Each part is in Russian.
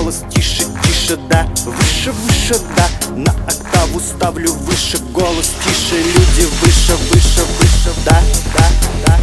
голос тише, тише, да. Выше, выше, да. На октаву ставлю выше, голос тише. Люди выше, выше, выше, да, да, да.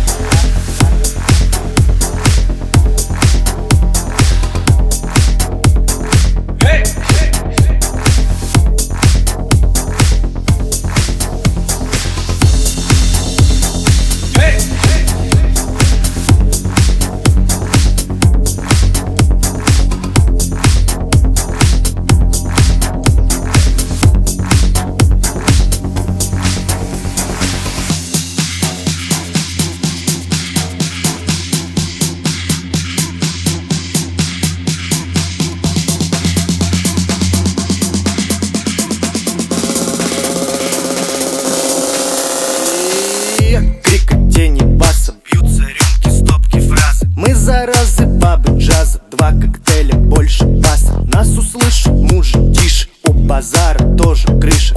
Мы заразы, бабы джаза, два коктейля, больше баса. Нас услышат мужи, тише, у базара тоже крыша.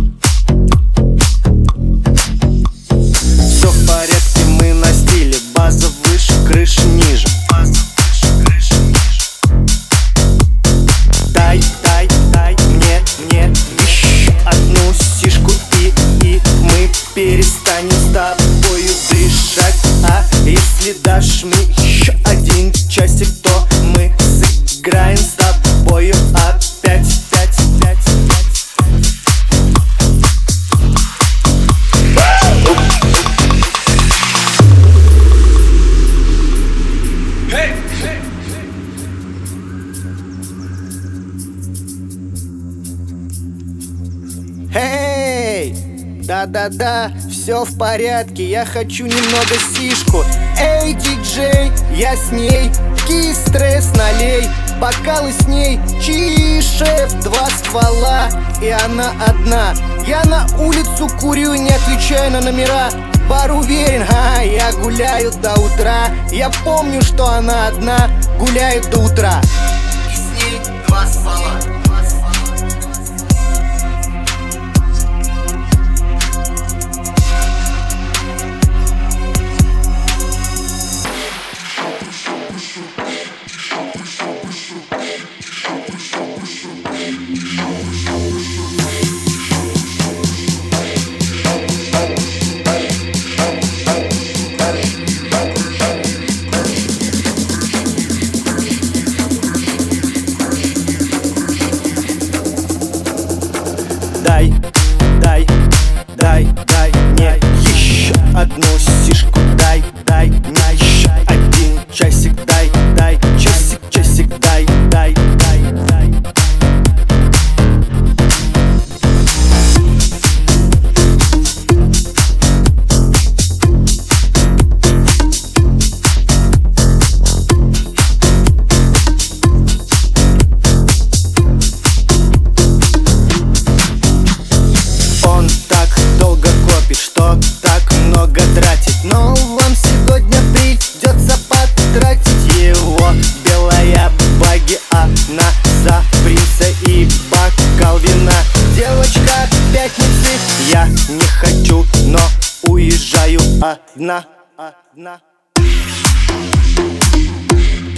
Все в порядке, мы на стиле, база выше, крыша ниже. Дай, дай, дай мне еще одну сишку и мы перестанем с тобою дышать. А если дашь мне еще один часик, то мы сыграем с тобою опять. Эй! Да-да-да, все в порядке, я хочу немного сишку. Эй, диджей, я с ней, ки-стресс налей. Бокалы с ней, чишев, два ствола, и она одна. Я на улицу курю, не отвечаю на номера. Бар уверен, я гуляю до утра. Я помню, что она одна, гуляет до утра. И с ней два ствола. Дай мне еще одну сишку, дай мне еще один часик, дай часик, дай. Что так много тратить, но вам сегодня придется потратить его. Белая баги, одна за принца и бокал вина. Девочка пятницы, я не хочу, но уезжаю одна.